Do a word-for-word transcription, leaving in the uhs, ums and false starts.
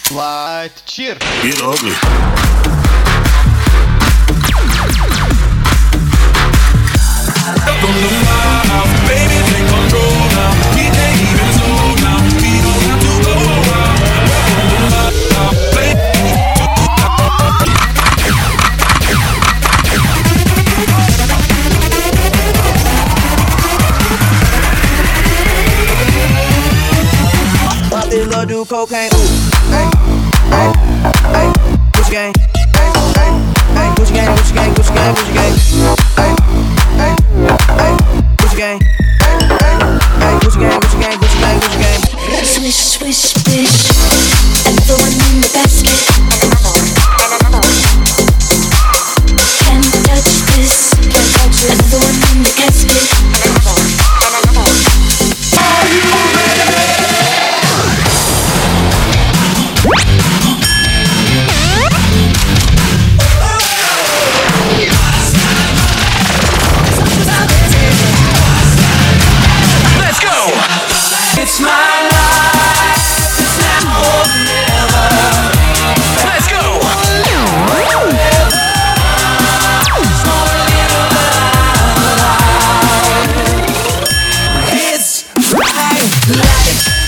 Light cheer. Get ugly. Baby, take control now. We ain't even slow now. We don't have to go around. Pop this little do cocaine. Ooh, hey, hey, hey, Gucci gang. Hey, hey, hey, Gucci gang, Gucci gang, Gucci gang, Gucci gang. Hey, hey, hey, Gucci gang. Hey, hey, hey, Gucci gang, Gucci gang, Gucci gang, Gucci gang. Swish, swish, swish.